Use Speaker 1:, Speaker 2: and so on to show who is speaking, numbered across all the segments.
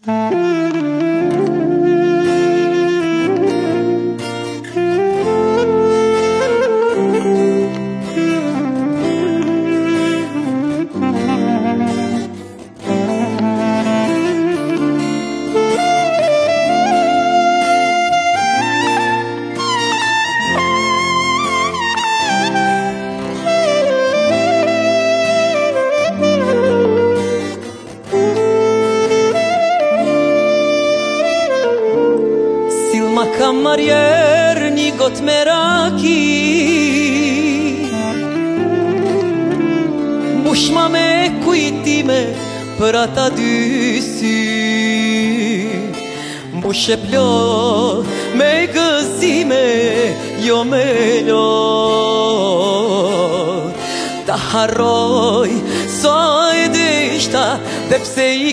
Speaker 1: Kamarier një got me raki, mbushma me kujtime për ata dy sy, mbushe plot me gëzime, jo me lot. Ta harroj sa e deshta dhe pse i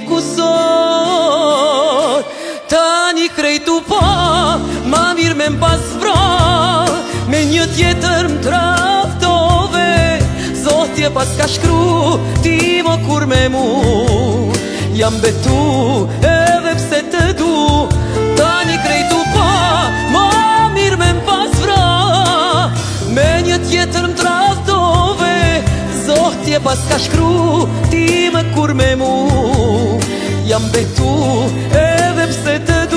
Speaker 1: kusot, tani krejtu pa ma mirë me m'pas vra, me një tjetër m'traftove. Zotje pas ka shkru, ti më kur me mu, jam betu edhe pse të du. Tani krejtu pa ma mirë me m'pas vra, me një tjetër m'traftove. Zotje pas ka shkru, ti më kur me mu, jam betu edhe pse të du.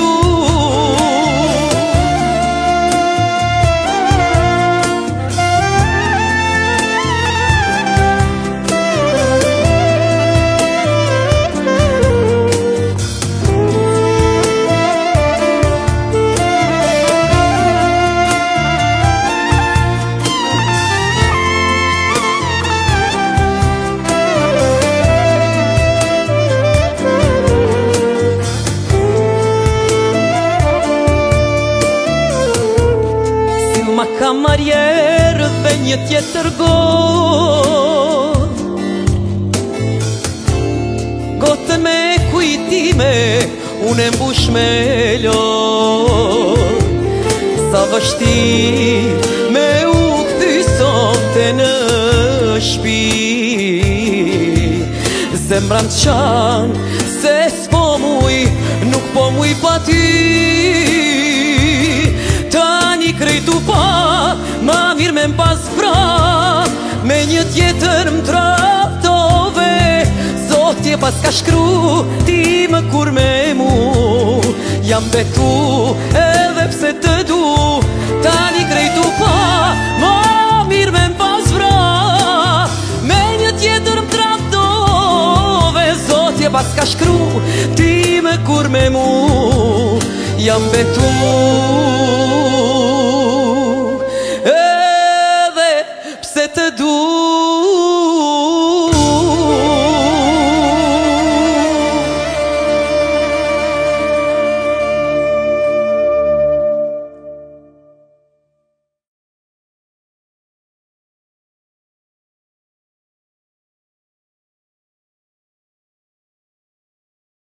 Speaker 1: Kamarier dhe një tjetër gotën me kujtime, unë mbush me lot. Sa vështir me u kthy sonte në shpi, zemra m'çan se s'po muj, nuk po muj pa ty. Tani krejtu pa ma mirë me m'pas vra, me një tjetër m'traftove. Zotje pas ka shkru, ti më kur me mu, jam betu edhe pse të du. Tani krejtu pa ma mirë me m'pas vra, me një tjetër m'traftove. Zotje pas ka shkru, ti më kur me mu, jam betu